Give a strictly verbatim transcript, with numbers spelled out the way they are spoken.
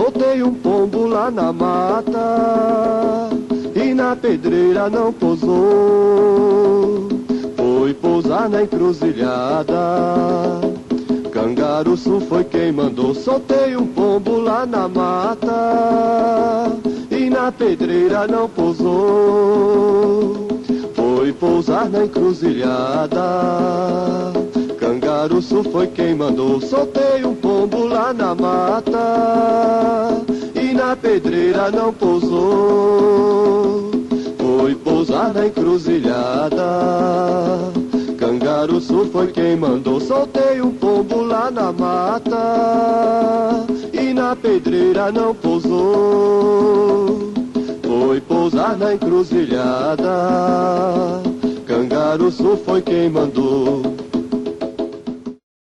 Soltei um pombo lá na mata e na pedreira não pousou. Foi pousar na encruzilhada, Cangaruçu foi quem mandou. Soltei um pombo lá na mata e na pedreira não pousou. Foi pousar na encruzilhada, Cangaruçu foi quem mandou. Soltei um pombo lá na mata e na pedreira não pousou. Foi pousar na encruzilhada, Cangaruçu foi quem mandou. Soltei um pombo lá na mata e na pedreira não pousou. Foi pousar na encruzilhada, Cangaruçu foi quem mandou.